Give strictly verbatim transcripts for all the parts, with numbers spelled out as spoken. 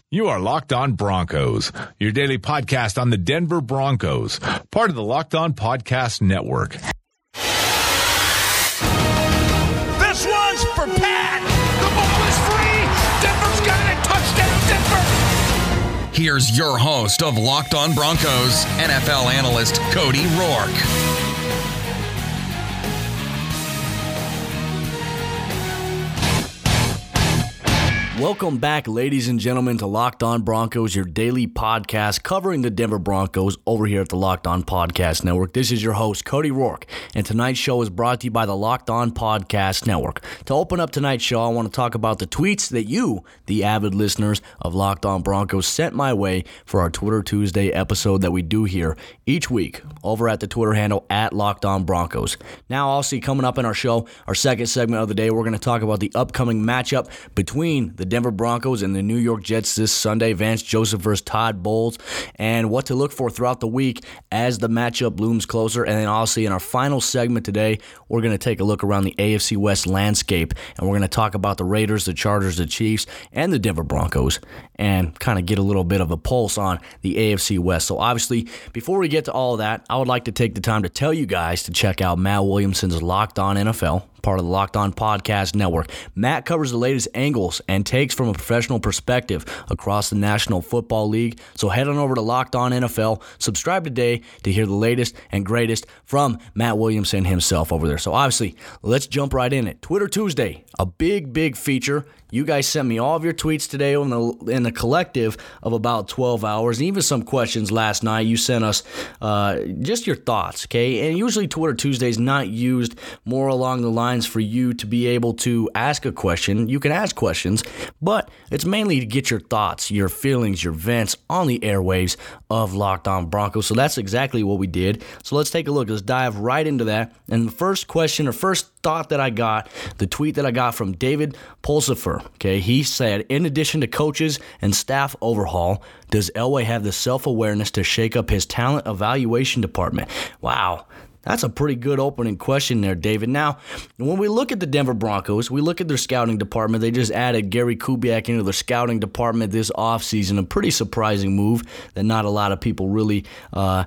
You are Locked On Broncos, your daily podcast on the Denver Broncos, part of the Locked On Podcast Network. This one's for Pat. The ball is free. Denver's got it. Touchdown, Denver. Here's your host of Locked On Broncos, N F L analyst Cody Roark. Welcome back, ladies and gentlemen, to Locked On Broncos, your daily podcast covering the Denver Broncos over here at the Locked On Podcast Network. This is your host, Cody Roark, and tonight's show is brought to you by the Locked On Podcast Network. To open up tonight's show, I want to talk about the tweets that you, the avid listeners of Locked On Broncos, sent my way for our Twitter Tuesday episode that we do here each week over at the Twitter handle at Locked On Broncos. Now, also coming up in our show, our second segment of the day, we're going to talk about the upcoming matchup between the Denver Broncos and the New York Jets this Sunday, Vance Joseph versus Todd Bowles, and what to look for throughout the week as the matchup looms closer. And then obviously in our final segment today, we're going to take a look around the A F C West landscape, and we're going to talk about the Raiders, the Chargers, the Chiefs, and the Denver Broncos, and kind of get a little bit of a pulse on the A F C West. So obviously, before we get to all of that, I would like to take the time to tell you guys to check out Matt Williamson's Locked On N F L, part of the Locked On Podcast Network. Matt covers the latest angles and takes from a professional perspective across the National Football League. So head on over to Locked On N F L, subscribe today to hear the latest and greatest from Matt Williamson himself over there. So obviously, let's jump right in it. Twitter Tuesday, a big, big feature. You guys sent me all of your tweets today in the, in a collective of about twelve hours, and even some questions last night. You sent us uh, just your thoughts, okay? And usually Twitter Tuesday is not used more along the lines for you to be able to ask a question. You can ask questions, but it's mainly to get your thoughts, your feelings, your vents on the airwaves of Locked On Broncos. So that's exactly what we did. So let's take a look. Let's dive right into that. And the first question or first thought that I got, the tweet that I got from David Pulsifer, okay, he said, in addition to coaches and staff overhaul, does Elway have the self-awareness to shake up his talent evaluation department? Wow. That's a pretty good opening question there, David. Now, when we look at the Denver Broncos, we look at their scouting department. They just added Gary Kubiak into their scouting department this offseason. A pretty surprising move that not a lot of people really uh,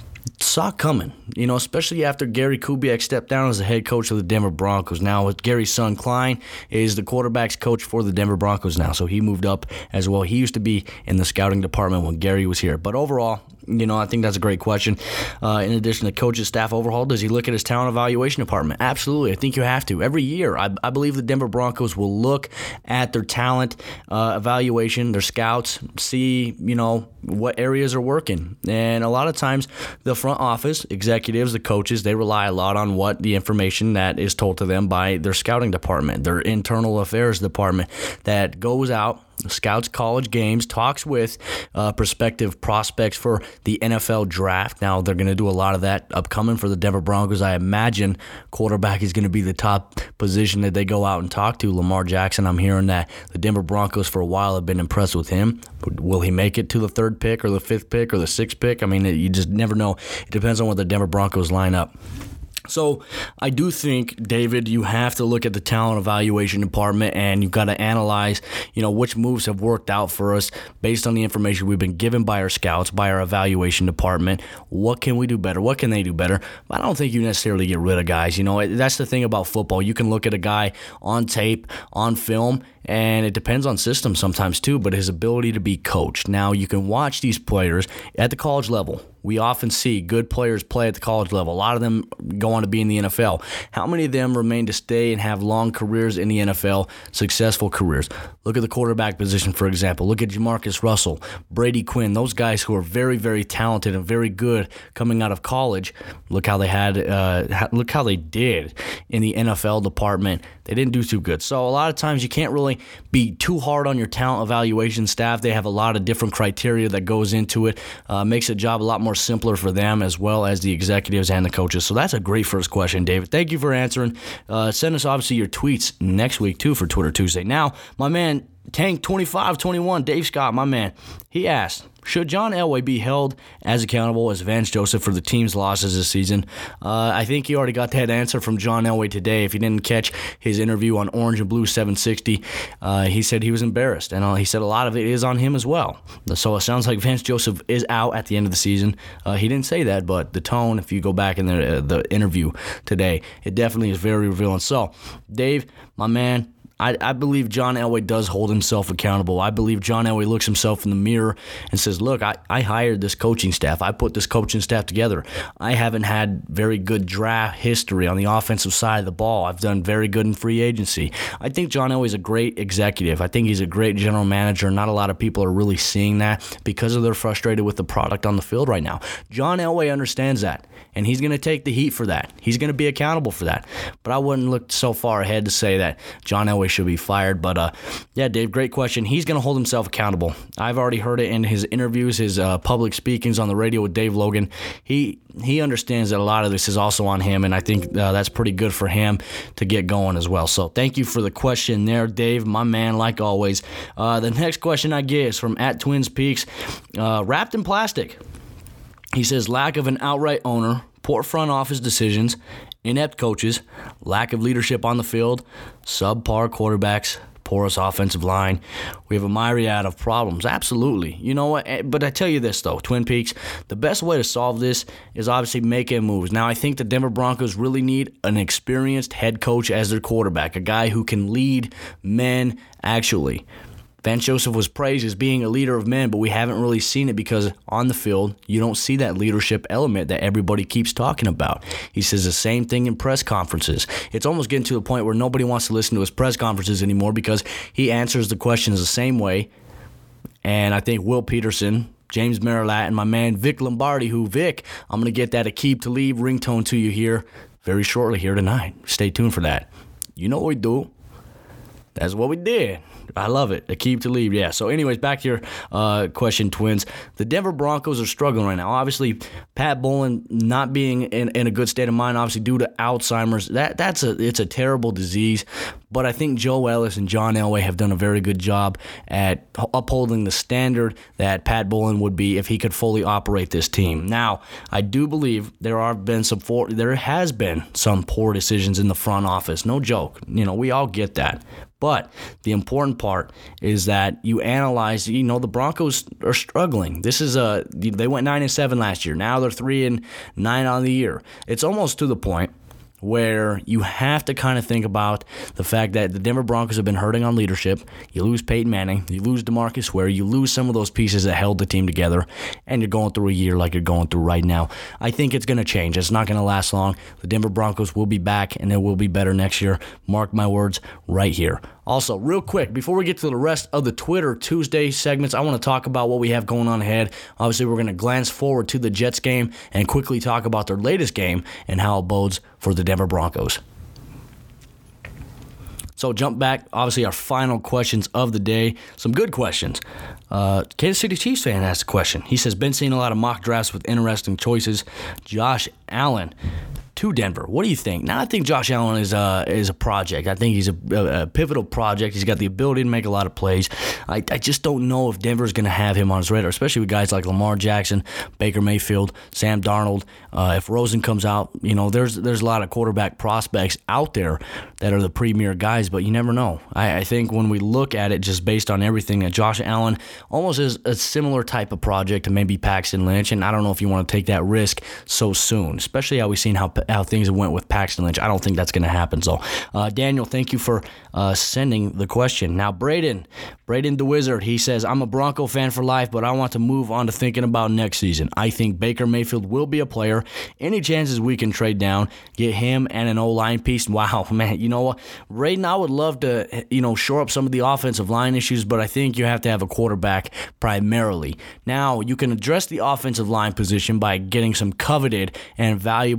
saw coming, you know, especially after Gary Kubiak stepped down as the head coach of the Denver Broncos. Now, with Gary's son, Klein, is the quarterback's coach for the Denver Broncos now, so he moved up as well. He used to be in the scouting department when Gary was here. But overall, you know, I think that's a great question. Uh, in addition to coach's staff overhaul, does he look at his talent evaluation department? Absolutely. I think you have to. Every year, I, I believe the Denver Broncos will look at their talent uh, evaluation, their scouts, see, you know, what areas are working. And a lot of times, the front office, executives, the coaches, they rely a lot on what the information that is told to them by their scouting department, their internal affairs department that goes out, scouts college games, talks with uh, prospective prospects for the N F L draft. Now, they're going to do a lot of that upcoming for the Denver Broncos. I imagine quarterback is going to be the top position that they go out and talk to. Lamar Jackson, I'm hearing that the Denver Broncos for a while have been impressed with him. Will he make it to the third pick or the fifth pick or the sixth pick? I mean, you just never know. It depends on what the Denver Broncos line up. So I do think, David, you have to look at the talent evaluation department, and you've got to analyze, you know, which moves have worked out for us based on the information we've been given by our scouts, by our evaluation department. What can we do better? What can they do better? I don't think you necessarily get rid of guys. You know, that's the thing about football. You can look at a guy on tape, on film, and it depends on system sometimes too, but his ability to be coached. Now, you can watch these players at the college level. We often see good players play at the college level. A lot of them go on to be in the N F L. How many of them remain to stay and have long careers in the N F L, successful careers? Look at the quarterback position, for example. Look at Jamarcus Russell, Brady Quinn, those guys who are very, very talented and very good coming out of college. Look how they had, uh, look how they did in the N F L department. They didn't do too good. So a lot of times you can't really be too hard on your talent evaluation staff. They have a lot of different criteria that goes into it. Uh, makes the job a lot more simpler for them as well as the executives and the coaches. So that's a great first question, David. Thank you for answering. Uh, send us obviously your tweets next week too for Twitter Tuesday. Now, my man Tank twenty-five twenty-one, Dave Scott, my man, he asked, should John Elway be held as accountable as Vance Joseph for the team's losses this season? Uh, I think you already got that answer from John Elway today. If you didn't catch his interview on Orange and Blue seven sixty, uh, he said he was embarrassed, and uh, he said a lot of it is on him as well. So it sounds like Vance Joseph is out at the end of the season. Uh, he didn't say that, but the tone, if you go back in the, uh, the interview today, it definitely is very revealing. So, Dave, my man, I, I believe John Elway does hold himself accountable. I believe John Elway looks himself in the mirror and says, look, I, I hired this coaching staff. I put this coaching staff together. I haven't had very good draft history on the offensive side of the ball. I've done very good in free agency. I think John Elway's a great executive. I think he's a great general manager. Not a lot of people are really seeing that because of they're frustrated with the product on the field right now. John Elway understands that, and he's going to take the heat for that. He's going to be accountable for that. But I wouldn't look so far ahead to say that John Elway should be fired. But uh, yeah, Dave, great question. He's going to hold himself accountable. I've already heard it in his interviews, his uh, public speakings on the radio with Dave Logan. He he understands that a lot of this is also on him, and I think uh, that's pretty good for him to get going as well. So thank you for the question there, Dave, my man, like always. Uh, the next question I get is from at Twins Peaks, uh, wrapped in plastic. He says, lack of an outright owner, poor front office decisions, inept coaches, lack of leadership on the field, subpar quarterbacks, porous offensive line. We have a myriad of problems. Absolutely. You know what? But I tell you this, though, Twin Peaks, the best way to solve this is obviously making moves. Now, I think the Denver Broncos really need an experienced head coach as their quarterback, a guy who can lead men actually. Vance Joseph was praised as being a leader of men, but we haven't really seen it because on the field, you don't see that leadership element that everybody keeps talking about. He says the same thing in press conferences. It's almost getting to the point where nobody wants to listen to his press conferences anymore because he answers the questions the same way. And I think Will Peterson, James Marilat, and my man Vic Lombardi, who, Vic, I'm going to get that Aqib Talib ringtone to you here very shortly here tonight. Stay tuned for that. You know what we do. That's what we did. I love it. Aqib Talib, yeah. So anyways, back to your uh, question, Twins. The Denver Broncos are struggling right now. Obviously, Pat Bowlen not being in, in a good state of mind, obviously due to Alzheimer's. That that's a it's a terrible disease. But I think Joe Ellis and John Elway have done a very good job at upholding the standard that Pat Bowlen would be if he could fully operate this team. Now, I do believe there are been some for, there has been some poor decisions in the front office. No joke. You know, we all get that. But the important part is that you analyze, you know, the Broncos are struggling. This is a, they went nine and seven last year. Now they're three and nine on the year. It's almost to the point where you have to kind of think about the fact that the Denver Broncos have been hurting on leadership. You lose Peyton Manning, you lose DeMarcus Ware, you lose some of those pieces that held the team together, and you're going through a year like you're going through right now. I think it's going to change. It's not going to last long. The Denver Broncos will be back, and they will be better next year. Mark my words right here. Also, real quick, before we get to the rest of the Twitter Tuesday segments, I want to talk about what we have going on ahead. Obviously, we're going to glance forward to the Jets game and quickly talk about their latest game and how it bodes for the Denver Broncos. So jump back, obviously our final questions of the day. Some good questions. Uh, Kansas City Chiefs fan asked a question. He says, been seeing a lot of mock drafts with interesting choices. Josh Allen to Denver. What do you think? Now, I think Josh Allen is a, is a project. I think he's a, a, a pivotal project. He's got the ability to make a lot of plays. I, I just don't know if Denver's going to have him on his radar, especially with guys like Lamar Jackson, Baker Mayfield, Sam Darnold. Uh, if Rosen comes out, you know, there's there's a lot of quarterback prospects out there that are the premier guys, but you never know. I, I think when we look at it just based on everything, that Josh Allen almost is a similar type of project to maybe Paxton Lynch, and I don't know if you want to take that risk so soon, especially how we've seen how how things went with Paxton Lynch. I don't think that's going to happen. So, uh, Daniel, thank you for uh, sending the question. Now, Braden, Braden the Wizard, he says, I'm a Bronco fan for life, but I want to move on to thinking about next season. I think Baker Mayfield will be a player. Any chances we can trade down, get him and an O-line piece? Wow, man, you know what? Braden, I would love to, you know, shore up some of the offensive line issues, but I think you have to have a quarterback primarily. Now, you can address the offensive line position by getting some coveted and valuable veteran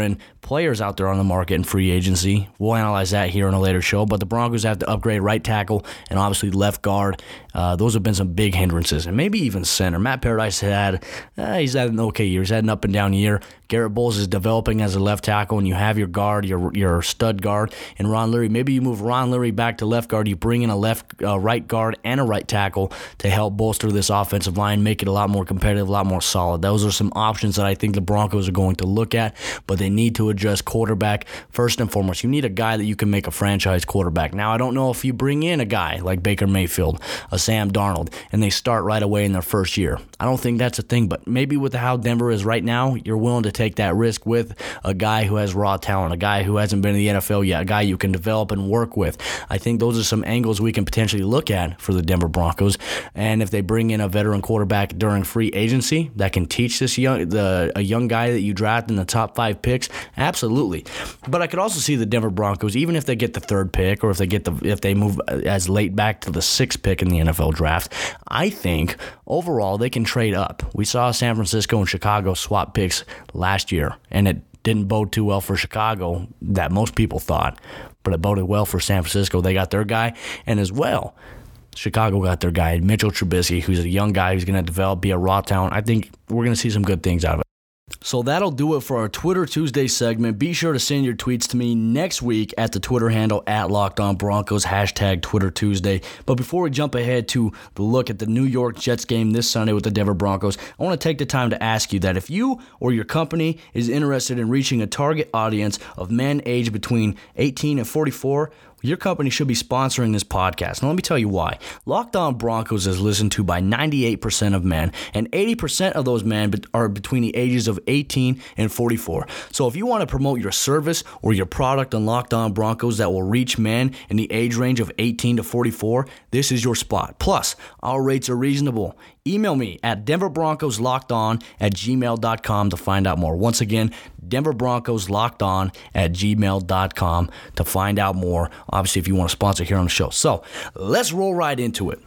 veteran players out there on the market in free agency. We'll analyze that here in a later show. But the Broncos have to upgrade right tackle and obviously left guard. Uh, those have been some big hindrances, and maybe even center. Matt Paradise had uh, he's had an okay year. He's had an up and down year. Garrett Bowles is developing as a left tackle, and you have your guard, your your stud guard, and Ron Leary. Maybe you move Ron Leary back to left guard. You bring in a left uh, right guard and a right tackle to help bolster this offensive line, make it a lot more competitive, a lot more solid. Those are some options that I think the Broncos are going to look at, but they need to address quarterback first and foremost. You need a guy that you can make a franchise quarterback. Now, I don't know if you bring in a guy like Baker Mayfield, a Sam Darnold, and they start right away in their first year. I don't think that's a thing, but maybe with how Denver is right now, you're willing to take that risk with a guy who has raw talent, a guy who hasn't been in the N F L yet, a guy you can develop and work with. I think those are some angles we can potentially look at for the Denver Broncos. And if they bring in a veteran quarterback during free agency that can teach this young the a young guy that you draft in the top five picks, absolutely. But I could also see the Denver Broncos, even if they get the third pick or if they get the if they move as late back to the sixth pick in the N F L draft, I think overall they can trade up. We saw San Francisco and Chicago swap picks last year, and it didn't bode too well for Chicago that most people thought, but it boded well for San Francisco. They got their guy, and as well, Chicago got their guy, Mitchell Trubisky, who's a young guy who's going to develop, be a raw talent. I think we're going to see some good things out of it. So that'll do it for our Twitter Tuesday segment. Be sure to send your tweets to me next week at the Twitter handle at Locked On Broncos, hashtag Twitter Tuesday. But before we jump ahead to the look at the New York Jets game this Sunday with the Denver Broncos, I want to take the time to ask you that if you or your company is interested in reaching a target audience of men aged between eighteen and forty-four, your company should be sponsoring this podcast. Now, let me tell you why. Locked On Broncos is listened to by ninety-eight percent of men, and eighty percent of those men are between the ages of eighteen and forty-four. So if you want to promote your service or your product on Locked On Broncos that will reach men in the age range of eighteen to forty-four, this is your spot. Plus, our rates are reasonable. Email me at denver broncos locked on at gmail dot com to find out more. Once again, denver broncos locked on at gmail dot com to find out more. Obviously, if you want to sponsor here on the show. So, let's roll right into it.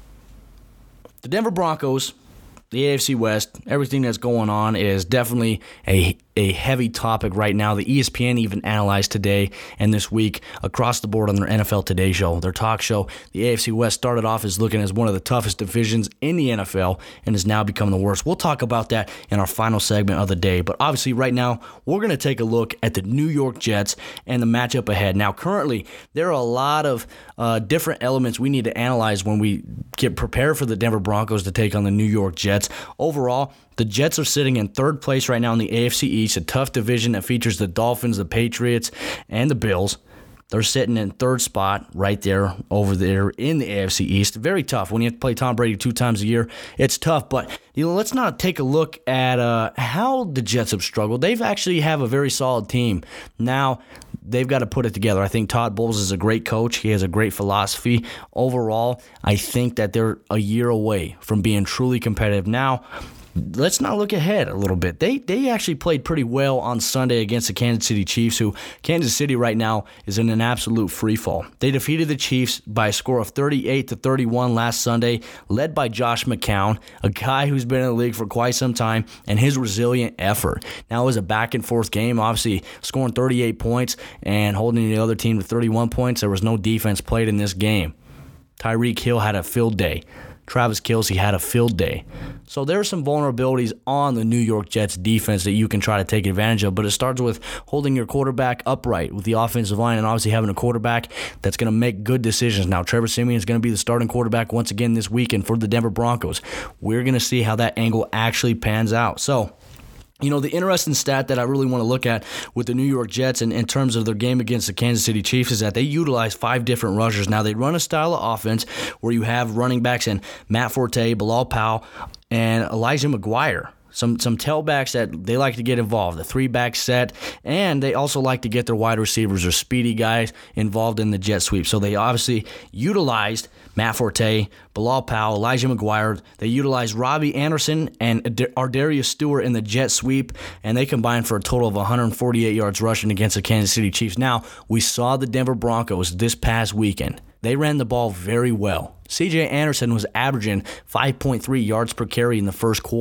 The Denver Broncos, the A F C West, everything that's going on is definitely a a heavy topic right now. The E S P N even analyzed today and this week across the board on their N F L Today show, their talk show. The A F C West started off as looking as one of the toughest divisions in the N F L and has now become the worst. We'll talk about that in our final segment of the day. But obviously right now, we're going to take a look at the New York Jets and the matchup ahead. Now, currently, there are a lot of uh, different elements we need to analyze when we get prepared for the Denver Broncos to take on the New York Jets. Overall, the Jets are sitting in third place right now in the A F C East, a tough division that features the Dolphins, the Patriots, and the Bills. They're sitting in third spot right there over there in the A F C East. Very tough. When you have to play Tom Brady two times a year, it's tough. But you know, let's not take a look at uh, how the Jets have struggled. They've actually have a very solid team. Now, they've got to put it together. I think Todd Bowles is a great coach. He has a great philosophy. Overall, I think that they're a year away from being truly competitive. Now, let's not look ahead a little bit. They they actually played pretty well on Sunday against the Kansas City Chiefs, who Kansas City right now is in an absolute freefall. They defeated the Chiefs by a score of thirty-eight to thirty-one last Sunday, led by Josh McCown, a guy who's been in the league for quite some time, and his resilient effort. Now it was a back and forth game, obviously scoring thirty-eight points and holding the other team to thirty-one points. There was no defense played in this game. Tyreek Hill had a field day. Travis Kelce had a field day. So there are some vulnerabilities on the New York Jets defense that you can try to take advantage of, but it starts with holding your quarterback upright with the offensive line and obviously having a quarterback that's going to make good decisions. Now, Trevor Siemian is going to be the starting quarterback once again this weekend for the Denver Broncos. We're going to see how that angle actually pans out. So, you know, the interesting stat that I really want to look at with the New York Jets in, in terms of their game against the Kansas City Chiefs is that they utilize five different rushers. Now, they run a style of offense where you have running backs in Matt Forte, Bilal Powell, and Elijah McGuire. Some some tailbacks that they like to get involved, the three-back set, and they also like to get their wide receivers or speedy guys involved in the jet sweep. So they obviously utilized Matt Forte, Bilal Powell, Elijah McGuire. They utilized Robbie Anderson and Ardarius Stewart in the jet sweep, and they combined for a total of one hundred forty-eight yards rushing against the Kansas City Chiefs. Now, we saw the Denver Broncos this past weekend. They ran the ball very well. C J Anderson was averaging five point three yards per carry in the first quarter.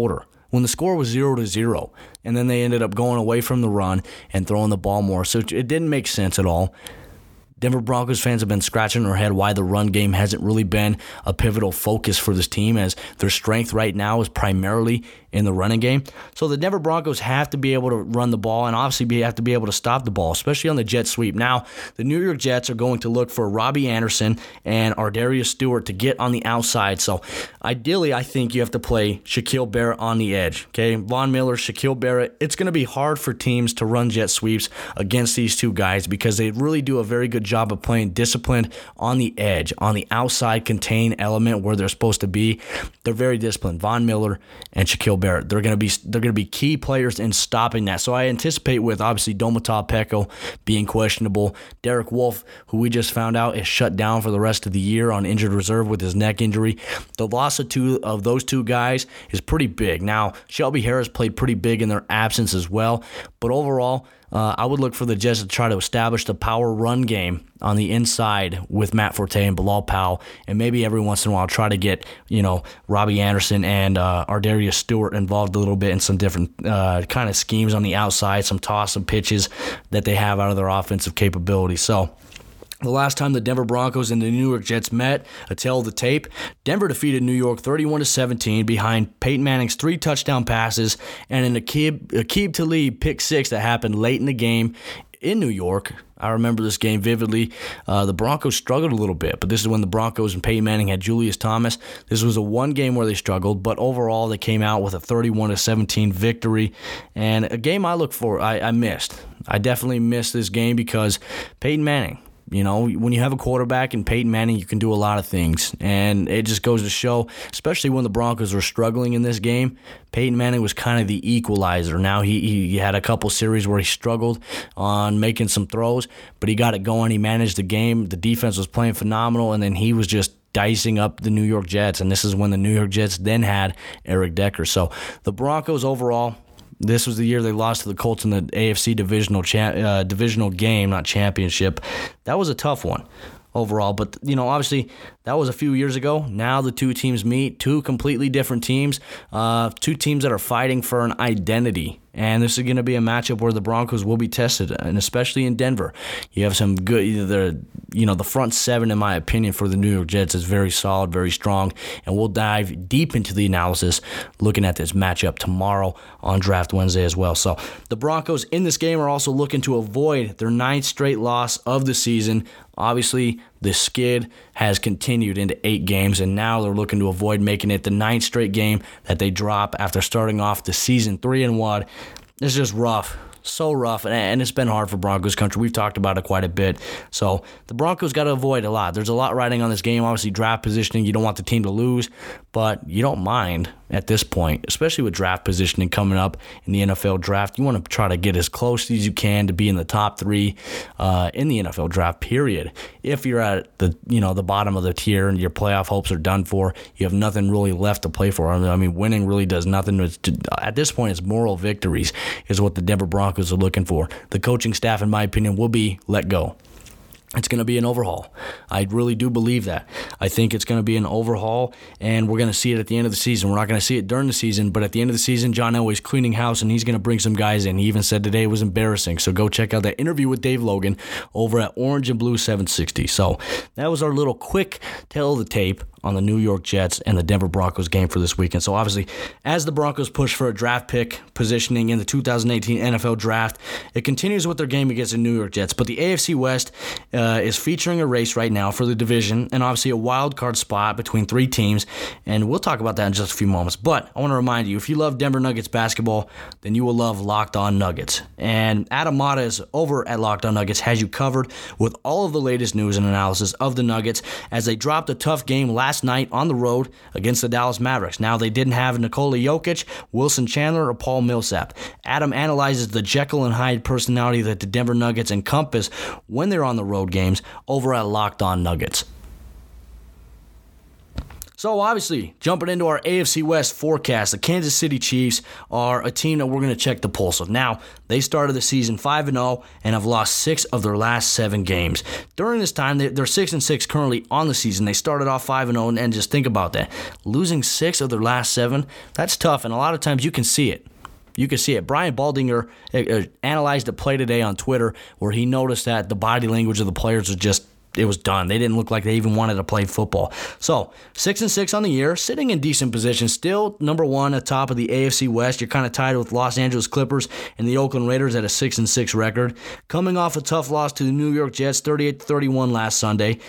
when the score was zero to zero. And then they ended up going away from the run and throwing the ball more. So it didn't make sense at all. Denver Broncos fans have been scratching their head why the run game hasn't really been a pivotal focus for this team, as their strength right now is primarily in the running game. So the Denver Broncos have to be able to run the ball and obviously be, have to be able to stop the ball, especially on the jet sweep. Now, the New York Jets are going to look for Robbie Anderson and Ardarius Stewart to get on the outside. So ideally, I think you have to play Shaquille Barrett on the edge. Okay, Von Miller, Shaquille Barrett. It's going to be hard for teams to run jet sweeps against these two guys because they really do a very good job of playing disciplined on the edge, on the outside contain element where they're supposed to be. They're very disciplined. Von Miller and Shaquille Barrett. They're going to be they're going to be key players in stopping that. So I anticipate with obviously Domata Peko being questionable, Derek Wolfe, who we just found out is shut down for the rest of the year on injured reserve with his neck injury. The loss of two of those two guys is pretty big. Now, Shelby Harris played pretty big in their absence as well, but overall, Uh, I would look for the Jets to try to establish the power run game on the inside with Matt Forte and Bilal Powell, and maybe every once in a while try to get, you know, Robbie Anderson and uh, Ardarius Stewart involved a little bit in some different uh, kind of schemes on the outside, some toss, some pitches that they have out of their offensive capability. So, the last time the Denver Broncos and the New York Jets met, a tale of the tape, Denver defeated New York thirty-one to seventeen behind Peyton Manning's three touchdown passes and an Aqib, Aqib Talib pick six that happened late in the game in New York. I remember this game vividly. Uh, the Broncos struggled a little bit, but this is when the Broncos and Peyton Manning had Julius Thomas. This was a one game where they struggled, but overall they came out with a thirty-one to seventeen victory, and a game I look for, I, I missed. I definitely missed this game because Peyton Manning, you know, when you have a quarterback in Peyton Manning, you can do a lot of things. And it just goes to show, especially when the Broncos were struggling in this game, Peyton Manning was kind of the equalizer. Now, he, he had a couple series where he struggled on making some throws, but he got it going. He managed the game. The defense was playing phenomenal, and then he was just dicing up the New York Jets. And this is when the New York Jets then had Eric Decker. So the Broncos overall, this was the year they lost to the Colts in the A F C divisional cha- uh, divisional game, not championship. That was a tough one overall. But, you know, obviously that was a few years ago. Now the two teams meet, two completely different teams, uh, two teams that are fighting for an identity. And this is going to be a matchup where the Broncos will be tested, and especially in Denver. You have some good, the you know, the front seven, in my opinion, for the New York Jets is very solid, very strong, and we'll dive deep into the analysis looking at this matchup tomorrow on Draft Wednesday as well. So the Broncos in this game are also looking to avoid their ninth straight loss of the season. Obviously, the skid has continued into eight games, and now they're looking to avoid making it the ninth straight game that they drop after starting off the season three and one. It's just rough. So rough, and it's been hard for Broncos country. We've talked about it quite a bit. So the Broncos got to avoid a lot. There's a lot riding on this game. Obviously, draft positioning, you don't want the team to lose, but you don't mind at this point, especially with draft positioning coming up in the N F L draft. You want to try to get as close as you can to be in the top three uh, in the N F L draft, period. If you're at the you know the bottom of the tier and your playoff hopes are done for, you have nothing really left to play for. I mean, winning really does nothing. To, at this point, it's moral victories is what the Denver Broncos are looking for. The coaching staff, in my opinion, will be let go. It's going to be an overhaul. I really do believe that. I think it's going to be an overhaul, and we're going to see it at the end of the season. We're not going to see it during the season, but at the end of the season, John Elway's cleaning house, and he's going to bring some guys in. He even said today it was embarrassing. So go check out that interview with Dave Logan over at Orange and Blue seven sixty. So that was our little quick tale of the tape on the New York Jets and the Denver Broncos game for this weekend. So obviously, as the Broncos push for a draft pick positioning in the two thousand eighteen N F L Draft, it continues with their game against the New York Jets. But the A F C West uh, is featuring a race right now for the division, and obviously a wild card spot between three teams, and we'll talk about that in just a few moments. But I want to remind you, if you love Denver Nuggets basketball, then you will love Locked On Nuggets. And Adam Mata is over at Locked On Nuggets, has you covered with all of the latest news and analysis of the Nuggets as they dropped a tough game last Last night on the road against the Dallas Mavericks. Now, they didn't have Nikola Jokic, Wilson Chandler, or Paul Millsap. Adam analyzes the Jekyll and Hyde personality that the Denver Nuggets encompass when they're on the road games over at Locked On Nuggets. So obviously, jumping into our A F C West forecast, the Kansas City Chiefs are a team that we're going to check the pulse of. Now, they started the season five and oh and have lost six of their last seven games. During this time, they're six and six currently on the season. They started off five and oh, and just think about that. Losing six of their last seven, that's tough, and a lot of times you can see it. You can see it. Brian Baldinger uh, analyzed a play today on Twitter where he noticed that the body language of the players was just it was done. They didn't look like they even wanted to play football. So, six and six on the year, sitting in decent position, still number one atop of the A F C West. You're kind of tied with Los Angeles Clippers and the Oakland Raiders at a six and six record. Coming off a tough loss to the New York Jets, thirty-eight to thirty-one last Sunday.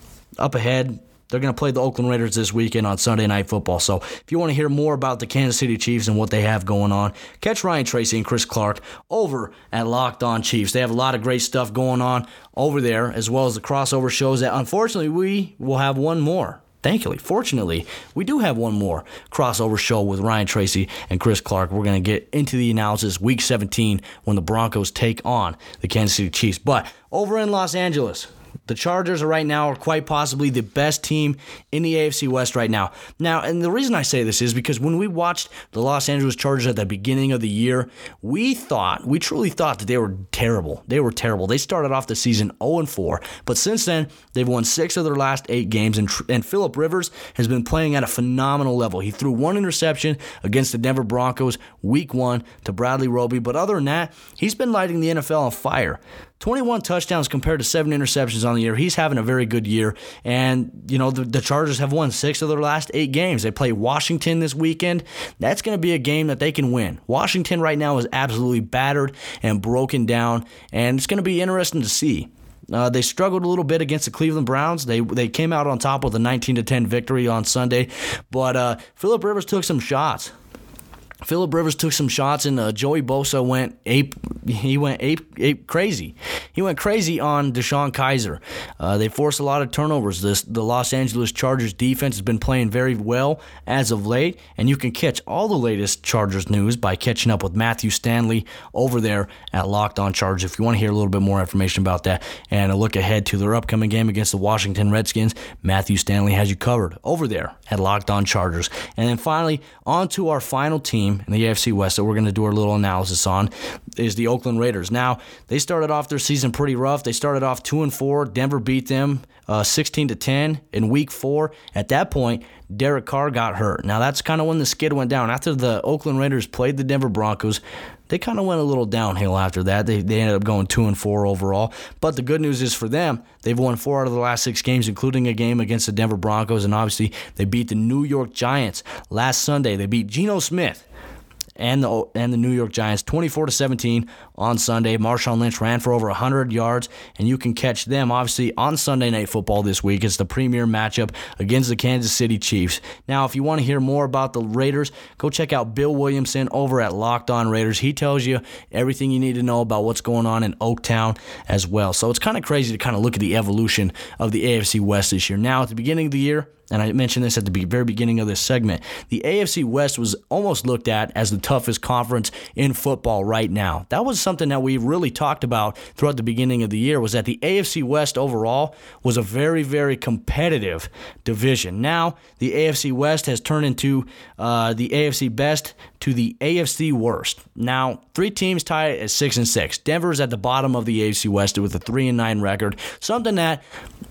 Up ahead, they're going to play the Oakland Raiders this weekend on Sunday Night Football. So if you want to hear more about the Kansas City Chiefs and what they have going on, catch Ryan Tracy and Chris Clark over at Locked On Chiefs. They have a lot of great stuff going on over there, as well as the crossover shows that unfortunately we will have one more. Thankfully, fortunately, we do have one more crossover show with Ryan Tracy and Chris Clark. We're going to get into the analysis week seventeen when the Broncos take on the Kansas City Chiefs. But over in Los Angeles, the Chargers are right now are quite possibly the best team in the A F C West right now. Now, and the reason I say this is because when we watched the Los Angeles Chargers at the beginning of the year, we thought, we truly thought that they were terrible. They were terrible. They started off the season oh and four, but since then, they've won six of their last eight games, and, and Phillip Rivers has been playing at a phenomenal level. He threw one interception against the Denver Broncos week one to Bradley Roby, but other than that, he's been lighting the N F L on fire. twenty-one touchdowns compared to seven interceptions on the year. He's having a very good year. And, you know, the, the Chargers have won six of their last eight games. They play Washington this weekend. That's going to be a game that they can win. Washington right now is absolutely battered and broken down, and it's going to be interesting to see. Uh, they struggled a little bit against the Cleveland Browns. They they came out on top with a nineteen to ten victory on Sunday. But uh, Phillip Rivers took some shots. Phillip Rivers took some shots, and uh, Joey Bosa went ape. He went ape, ape crazy. He went crazy on Deshaun Kaiser. Uh, they forced a lot of turnovers. This the Los Angeles Chargers defense has been playing very well as of late, and you can catch all the latest Chargers news by catching up with Matthew Stanley over there at Locked On Chargers. If you want to hear a little bit more information about that and a look ahead to their upcoming game against the Washington Redskins, Matthew Stanley has you covered over there at Locked On Chargers. And then finally, on to our final team in the A F C West that we're going to do our little analysis on is the Oakland Raiders. Now, they started off their season pretty rough. They started off two and four. Denver beat them uh, sixteen to ten in week four. At that point, Derek Carr got hurt. Now, that's kind of when the skid went down. After the Oakland Raiders played the Denver Broncos, they kind of went a little downhill after that. They they ended up going two and four overall. But the good news is for them, they've won four out of the last six games, including a game against the Denver Broncos, and obviously they beat the New York Giants last Sunday. They beat Geno Smith and the and the New York Giants twenty-four to seventeen on Sunday. Marshawn Lynch ran for over one hundred yards, and you can catch them obviously on Sunday Night Football this week. It's the premier matchup against the Kansas City Chiefs. Now, if you want to hear more about the Raiders, go check out Bill Williamson over at Locked On Raiders. He tells you everything you need to know about what's going on in Oaktown as well. So it's kind of crazy to kind of look at the evolution of the A F C West this year. Now, at the beginning of the year, and I mentioned this at the very beginning of this segment, the A F C West was almost looked at as the toughest conference in football right now. That was something that we really talked about throughout the beginning of the year, was that the A F C West overall was a very, very competitive division. Now, the A F C West has turned into uh, the A F C best to the A F C worst. Now, three teams tied at six and six. Denver's at the bottom of the A F C West with a three and nine record, something that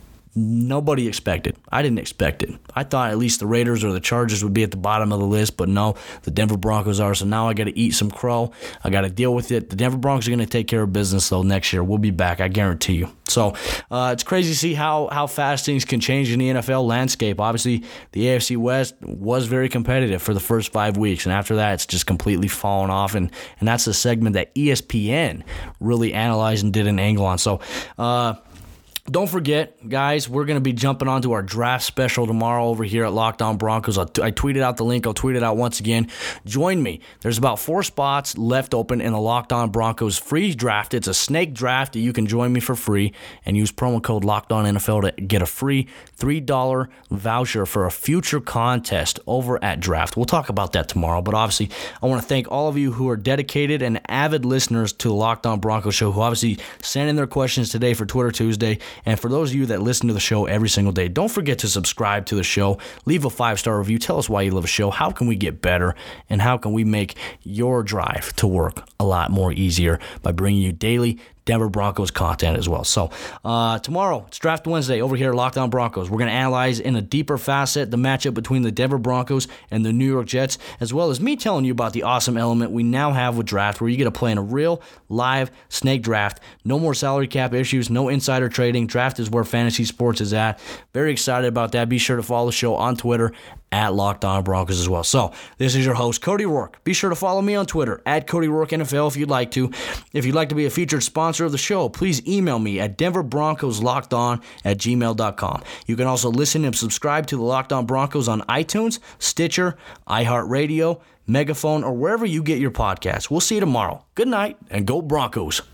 nobody expected. I didn't expect it. I thought at least the Raiders or the Chargers would be at the bottom of the list, but no, the Denver Broncos are. So now I got to eat some crow. I got to deal with it. The Denver Broncos are going to take care of business, though, next year. We'll be back, I guarantee you. So uh, it's crazy to see how, how fast things can change in the N F L landscape. Obviously, the A F C West was very competitive for the first five weeks, and after that, it's just completely fallen off, and, and that's the segment that E S P N really analyzed and did an angle on. So, uh, don't forget, guys, we're going to be jumping onto our draft special tomorrow over here at Locked On Broncos. I tweeted out the link. I'll tweet it out once again. Join me. There's about four spots left open in the Locked On Broncos free draft. It's a snake draft. You can join me for free and use promo code Locked On N F L to get a free three dollars voucher for a future contest over at Draft. We'll talk about that tomorrow, but obviously I want to thank all of you who are dedicated and avid listeners to the Locked On Broncos show, who obviously sent in their questions today for Twitter Tuesday. And for those of you that listen to the show every single day, don't forget to subscribe to the show. Leave a five-star review. Tell us why you love the show. How can we get better? And how can we make your drive to work a lot more easier by bringing you daily Denver Broncos content as well. So uh, tomorrow, it's Draft Wednesday over here at Locked On Broncos. We're going to analyze in a deeper facet the matchup between the Denver Broncos and the New York Jets, as well as me telling you about the awesome element we now have with draft, where you get to play in a real, live snake draft. No more salary cap issues, no insider trading. Draft is where fantasy sports is at. Very excited about that. Be sure to follow the show on Twitter at Locked On Broncos as well. So, this is your host, Cody Rourke. Be sure to follow me on Twitter, at Cody Rourke N F L if you'd like to. If you'd like to be a featured sponsor of the show, please email me at denver broncos locked on at gmail dot com. You can also listen and subscribe to the Locked On Broncos on iTunes, Stitcher, iHeartRadio, Megaphone, or wherever you get your podcasts. We'll see you tomorrow. Good night, and go Broncos.